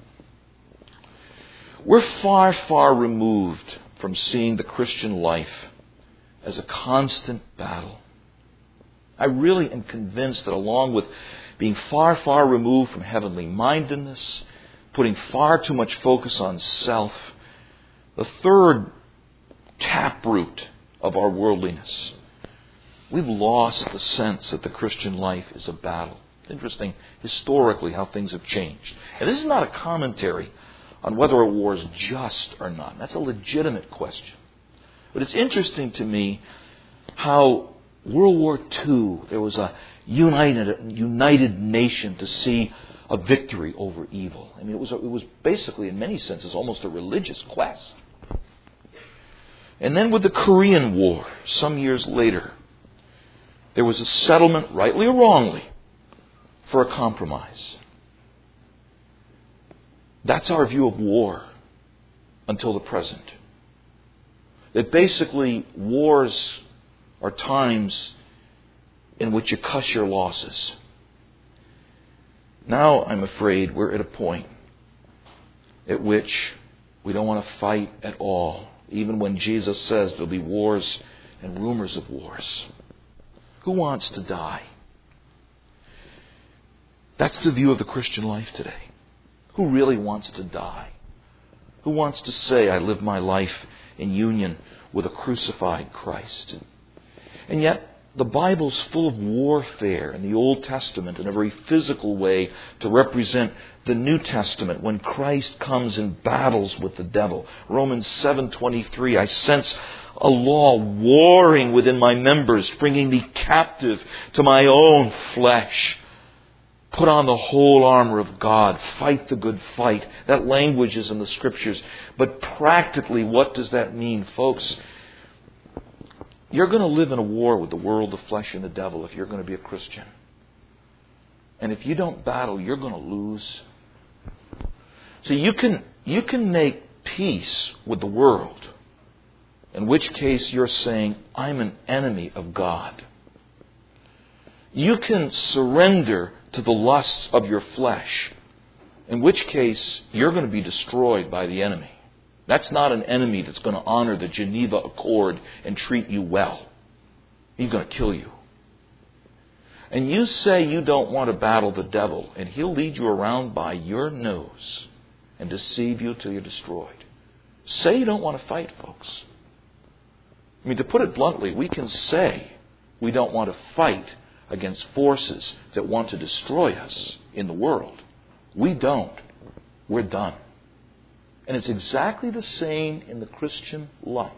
We're far, far removed from seeing the Christian life as a constant battle. I really am convinced that along with being far, far removed from heavenly mindedness, putting far too much focus on self, the third taproot of our worldliness, we've lost the sense that the Christian life is a battle. It's interesting historically how things have changed. And this is not a commentary on whether a war is just or not. That's a legitimate question. But it's interesting to me how World War II, there was a united nation to see a victory over evil. I mean, it was basically, in many senses, almost a religious quest. And then with the Korean War, some years later, there was a settlement, rightly or wrongly, for a compromise. That's our view of war until the present. That basically wars are times in which you cuss your losses. Now, I'm afraid we're at a point at which we don't want to fight at all, even when Jesus says there'll be wars and rumors of wars. Who wants to die? That's the view of the Christian life today. Who really wants to die? Who wants to say, I live my life in union with a crucified Christ? And yet, the Bible's full of warfare in the Old Testament in a very physical way to represent the New Testament when Christ comes and battles with the devil. Romans 7:23, I sense a law warring within my members, bringing me captive to my own flesh. Put on the whole armor of God. Fight the good fight. That language is in the Scriptures. But practically, what does that mean, folks? You're going to live in a war with the world, the flesh, and the devil if you're going to be a Christian. And if you don't battle, you're going to lose. So you can make peace with the world, in which case you're saying, I'm an enemy of God. You can surrender to the lusts of your flesh, in which case you're going to be destroyed by the enemy. That's not an enemy that's going to honor the Geneva Accord and treat you well. He's going to kill you. And you say you don't want to battle the devil, and he'll lead you around by your nose and deceive you till you're destroyed. Say you don't want to fight, folks. I mean, to put it bluntly, we can say we don't want to fight against forces that want to destroy us in the world. We don't. We're done. And it's exactly the same in the Christian life.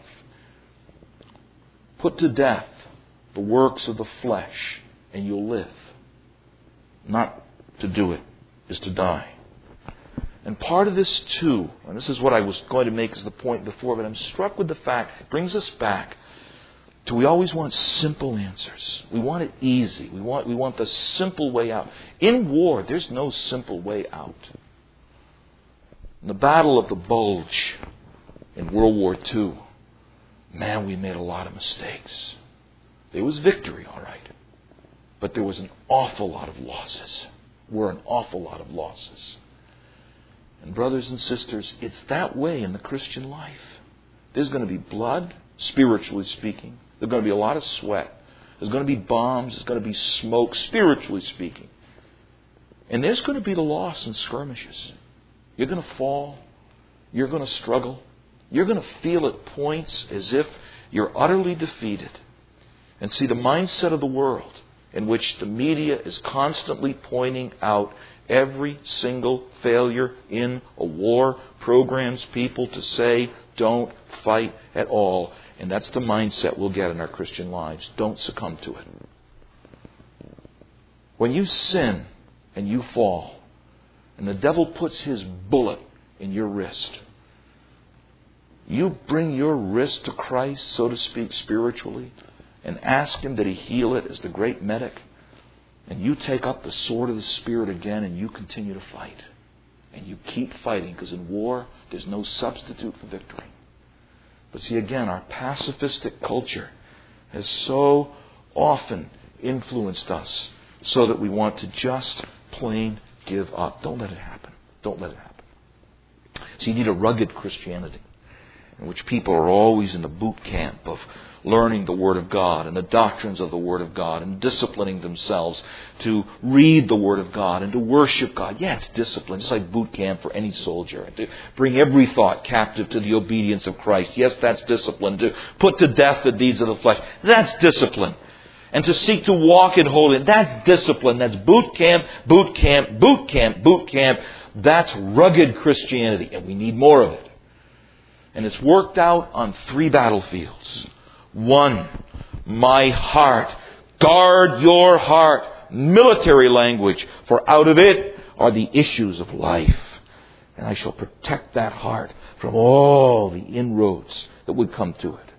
Put to death the works of the flesh, and you'll live. Not to do it is to die. And part of this too, and this is what I was going to make as the point before, but I'm struck with the fact, it brings us back to we always want simple answers. We want it easy. We want the simple way out. In war, there's no simple way out. In the Battle of the Bulge in World War II, man, we made a lot of mistakes. There was victory, all right. But there was an awful lot of losses. An awful lot of losses. And brothers and sisters, it's that way in the Christian life. There's going to be blood, spiritually speaking. There's going to be a lot of sweat. There's going to be bombs. There's going to be smoke, spiritually speaking. And there's going to be the loss and skirmishes. You're going to fall. You're going to struggle. You're going to feel at points as if you're utterly defeated. And see the mindset of the world in which the media is constantly pointing out every single failure in a war, programs people to say, don't fight at all. And that's the mindset we'll get in our Christian lives. Don't succumb to it. When you sin and you fall, and the devil puts his bullet in your wrist, you bring your wrist to Christ, so to speak, spiritually, and ask Him that He heal it as the great medic, and you take up the sword of the Spirit again and you continue to fight. And you keep fighting, because in war, there's no substitute for victory. But see, again, our pacifistic culture has so often influenced us so that we want to just plain give up. Don't let it happen. Don't let it happen. So you need a rugged Christianity in which people are always in the boot camp of learning the Word of God and the doctrines of the Word of God and disciplining themselves to read the Word of God and to worship God. Yeah, it's discipline, just like boot camp for any soldier. To bring every thought captive to the obedience of Christ. Yes, that's discipline. To put to death the deeds of the flesh. That's discipline. And to seek to walk in holiness. That's discipline. That's boot camp, boot camp, boot camp, boot camp. That's rugged Christianity. And we need more of it. And it's worked out on 3 battlefields. 1, my heart. Guard your heart. Military language. For out of it are the issues of life. And I shall protect that heart from all the inroads that would come to it.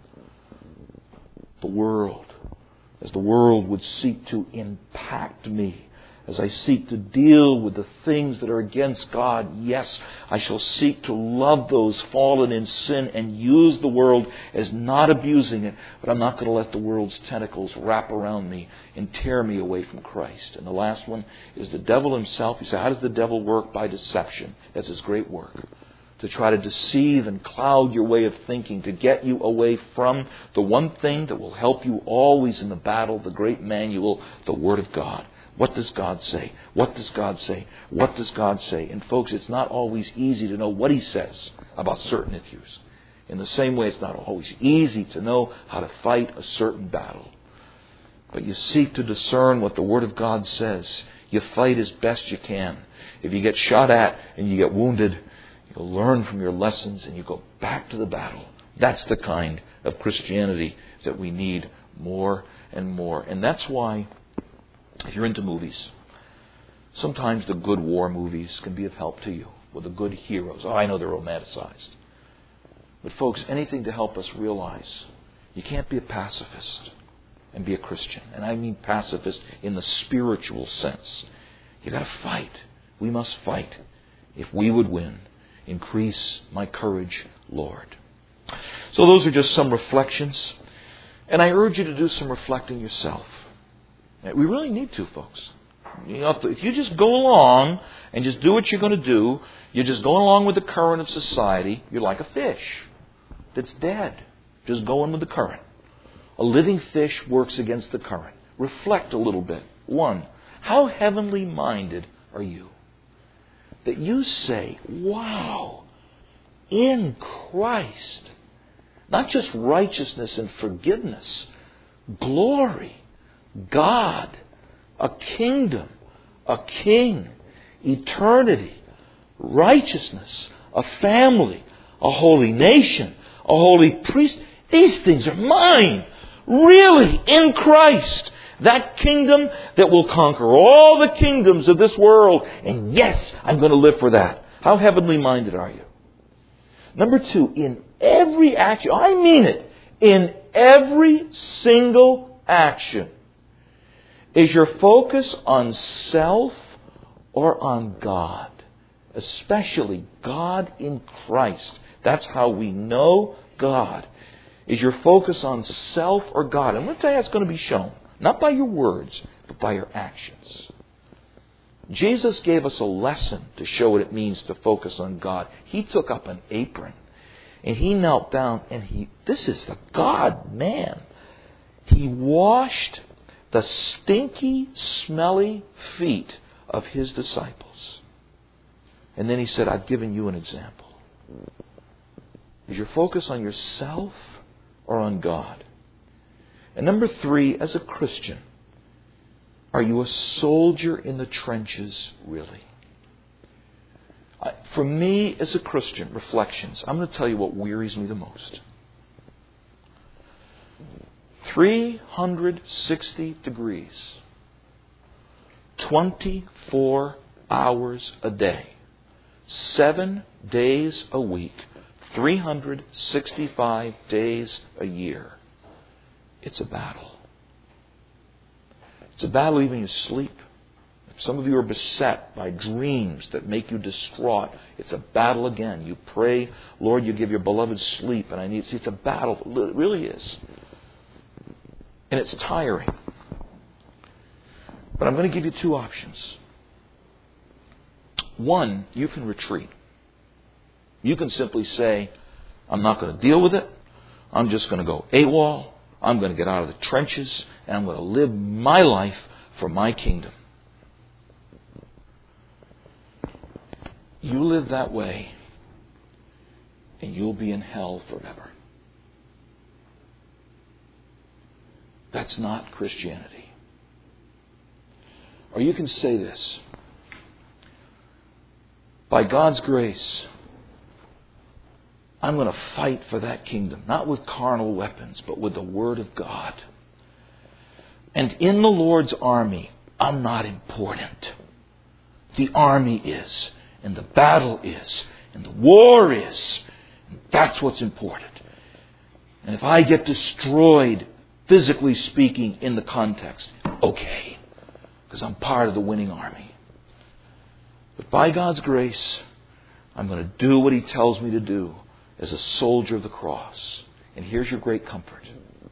The world. As the world would seek to impact me. As I seek to deal with the things that are against God, yes, I shall seek to love those fallen in sin and use the world as not abusing it. But I'm not going to let the world's tentacles wrap around me and tear me away from Christ. And the last one is the devil himself. You say, how does the devil work? By deception. That's his great work. To try to deceive and cloud your way of thinking, to get you away from the one thing that will help you always in the battle, the great manual, the Word of God. What does God say? What does God say? What does God say? And folks, it's not always easy to know what He says about certain issues. In the same way, it's not always easy to know how to fight a certain battle. But you seek to discern what the Word of God says. You fight as best you can. If you get shot at and you get wounded, you'll learn from your lessons and you go back to the battle. That's the kind of Christianity that we need more and more. And that's why, if you're into movies, sometimes the good war movies can be of help to you with the good heroes. Oh, I know they're romanticized. But folks, anything to help us realize you can't be a pacifist and be a Christian. And I mean pacifist in the spiritual sense. You've got to fight. We must fight if we would win. Increase my courage, Lord. So those are just some reflections. And I urge you to do some reflecting yourself. We really need to, folks. You know, if you just go along and just do what you're going to do, you're just going along with the current of society, you're like a fish that's dead, just going with the current. A living fish works against the current. Reflect a little bit. 1, how heavenly minded are you? That you say, wow, in Christ, not just righteousness and forgiveness, glory, God, a kingdom, a king, eternity, righteousness, a family, a holy nation, a holy priest. These things are mine, really, in Christ. That kingdom that will conquer all the kingdoms of this world. And yes, I'm going to live for that. How heavenly minded are you? Number 2, in every action, I mean it, in every single action, is your focus on self or on God? Especially God in Christ. That's how we know God. Is your focus on self or God? And I'm going to tell you how it's going to be shown. Not by your words, but by your actions. Jesus gave us a lesson to show what it means to focus on God. He took up an apron and He knelt down and this is the God man. He washed the stinky, smelly feet of His disciples. And then He said, I've given you an example. Is your focus on yourself or on God? And number 3, as a Christian, are you a soldier in the trenches, really? For me, as a Christian, reflections, I'm going to tell you what wearies me the most. 360 degrees, 24 hours a day, 7 days a week, 365 days a year. It's a battle. It's a battle even in your sleep. Some of you are beset by dreams that make you distraught. It's a battle again. You pray, Lord, you give your beloved sleep, and I need. See, it's a battle. It really is. And it's tiring. But I'm going to give you two options. One, you can retreat. You can simply say, I'm not going to deal with it. I'm just going to go AWOL. I'm going to get out of the trenches. And I'm going to live my life for my kingdom. You live that way, and you'll be in hell forever. That's not Christianity. Or you can say this. By God's grace, I'm going to fight for that kingdom, not with carnal weapons, but with the Word of God. And in the Lord's army, I'm not important. The army is, and the battle is, and the war is. And that's what's important. And if I get destroyed, physically speaking, in the context, okay, because I'm part of the winning army. But by God's grace, I'm going to do what He tells me to do as a soldier of the cross. And here's your great comfort.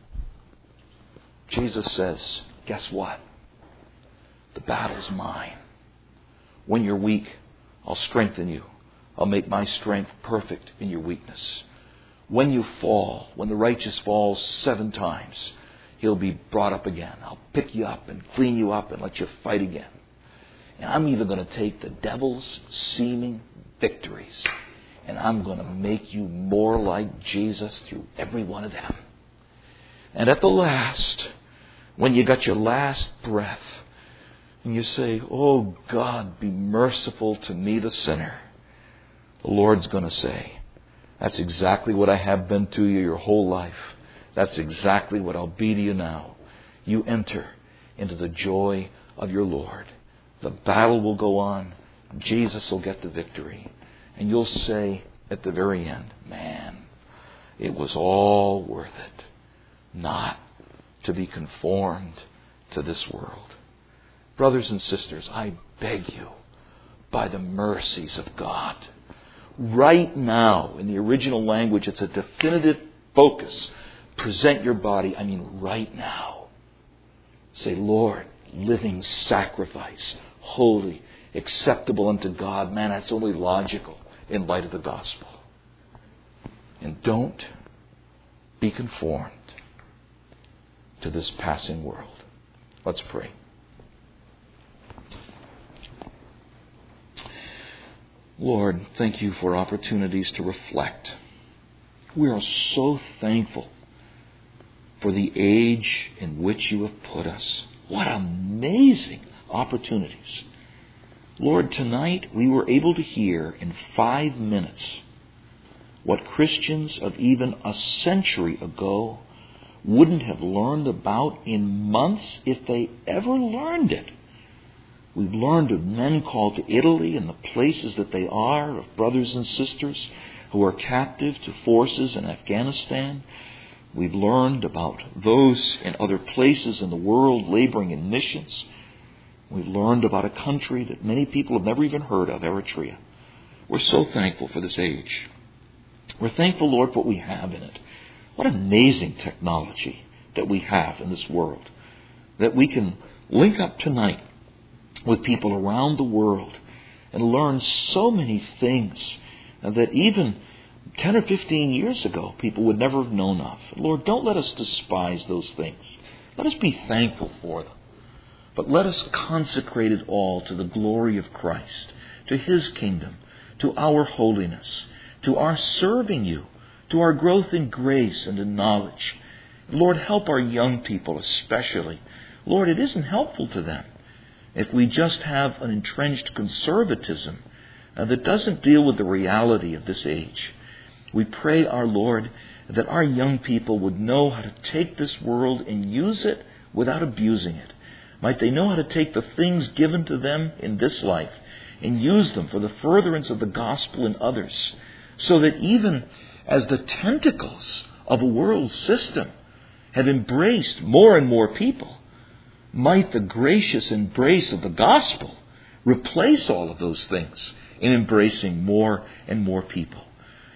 Jesus says, guess what? The battle's mine. When you're weak, I'll strengthen you. I'll make my strength perfect in your weakness. When you fall, when the righteous falls 7 times, he'll be brought up again. I'll pick you up and clean you up and let you fight again. And I'm even going to take the devil's seeming victories, and I'm going to make you more like Jesus through every one of them. And at the last, when you got your last breath, and you say, oh God, be merciful to me the sinner, the Lord's going to say, that's exactly what I have been to you your whole life. That's exactly what I'll be to you now. You enter into the joy of your Lord. The battle will go on. Jesus will get the victory. And you'll say at the very end, man, it was all worth it not to be conformed to this world. Brothers and sisters, I beg you, by the mercies of God, right now, in the original language, it's a definitive focus. Present your body, right now. Say, Lord, living sacrifice, holy, acceptable unto God. Man, that's only logical in light of the gospel. And don't be conformed to this passing world. Let's pray. Lord, thank you for opportunities to reflect. We are so thankful for the age in which you have put us. What amazing opportunities. Lord, tonight we were able to hear in 5 minutes what Christians of even a century ago wouldn't have learned about in months if they ever learned it. We've learned of men called to Italy and the places that they are, of brothers and sisters who are captive to forces in Afghanistan. We've learned about those in other places in the world laboring in missions. We've learned about a country that many people have never even heard of, Eritrea. We're so thankful for this age. We're thankful, Lord, for what we have in it. What amazing technology that we have in this world. That we can link up tonight with people around the world and learn so many things that even 10 or 15 years ago people would never have known of. Lord, don't let us despise those things. Let us be thankful for them. But let us consecrate it all to the glory of Christ, to His kingdom, to our holiness, to our serving you, to our growth in grace and in knowledge. Lord, help our young people especially. Lord, it isn't helpful to them if we just have an entrenched conservatism that doesn't deal with the reality of this age. We pray, our Lord, that our young people would know how to take this world and use it without abusing it. Might they know how to take the things given to them in this life and use them for the furtherance of the gospel in others, so that even as the tentacles of a world system have embraced more and more people, might the gracious embrace of the gospel replace all of those things in embracing more and more people.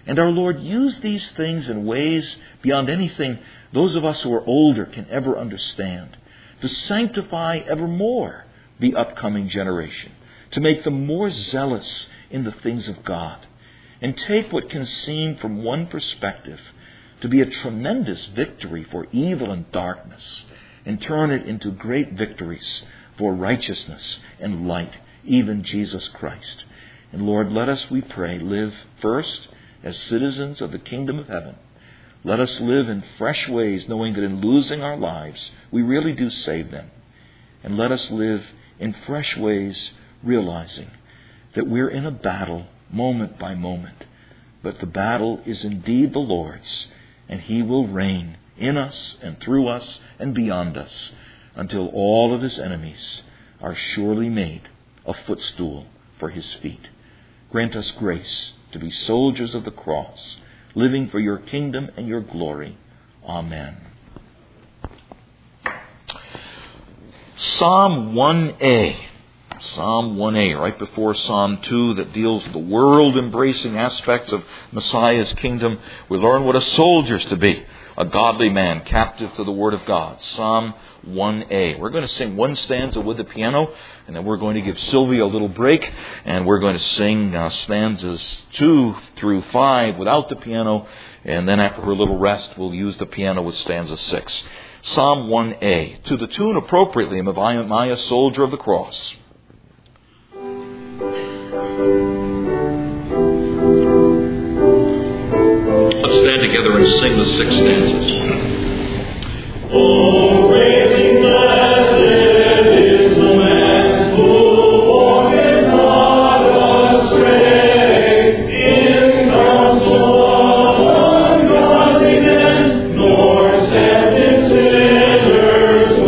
And our Lord used these things in ways beyond anything those of us who are older can ever understand, to sanctify evermore the upcoming generation, to make them more zealous in the things of God, and take what can seem from one perspective to be a tremendous victory for evil and darkness, and turn it into great victories for righteousness and light, even Jesus Christ. And Lord, let us, we pray, live first as citizens of the kingdom of heaven. Let us live in fresh ways, knowing that in losing our lives, we really do save them. And let us live in fresh ways, realizing that we're in a battle moment by moment. But the battle is indeed the Lord's, and He will reign in us and through us and beyond us until all of His enemies are surely made a footstool for His feet. Grant us grace to be soldiers of the cross, living for Your kingdom and Your glory. Amen. Psalm 1a. Psalm 1a, right before Psalm 2, that deals with the world-embracing aspects of Messiah's kingdom. We learn what a soldier's to be, a godly man, captive to the Word of God. Psalm 1a. We're going to sing one stanza with the piano, and then we're going to give Sylvia a little break, and we're going to sing stanzas 2 through 5 without the piano, and then after her little rest, we'll use the piano with stanza 6. Psalm 1a, to the tune appropriately of I Am a Soldier of the Cross. Let's stand together and sing the 6 stanzas. Oh, great blessed is the man who walketh not astray in counsel of ungodly men, nor stands in sinners'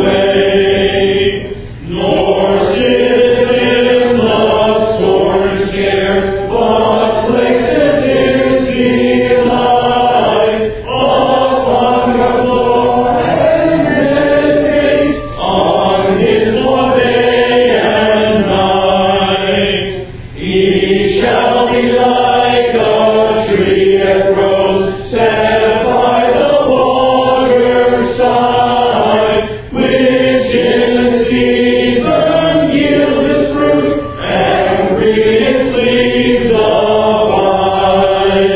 way, nor sitteth in the scorner's chair, but placeth his delight upon God's law, and meditates on His law day and night. He shall be like a tree that grows set by the water's side, which in the season yields its fruit, and green its leaves abide.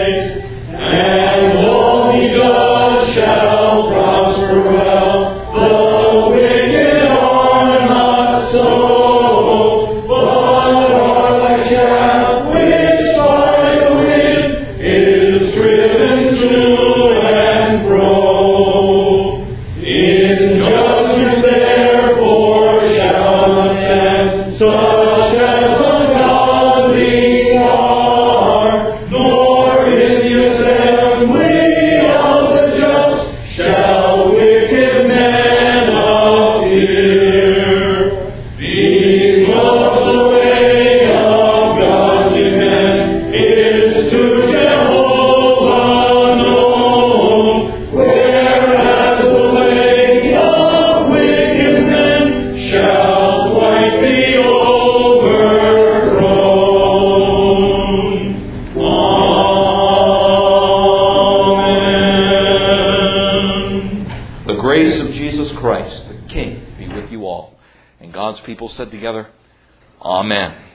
And all he does shall prosper well. The wicked are not so, but are like chaff which by the wind is driven to and fro. In judgment therefore shall not stand such as ungodly are, nor in the assembly of the just shall wicked men appear. Because the way of godly men is to Jehovah known, whereas the way of wicked men shall quite be overthrown. Amen. The grace of Jesus Christ, the King, be with you all. And God's people said together, Amen.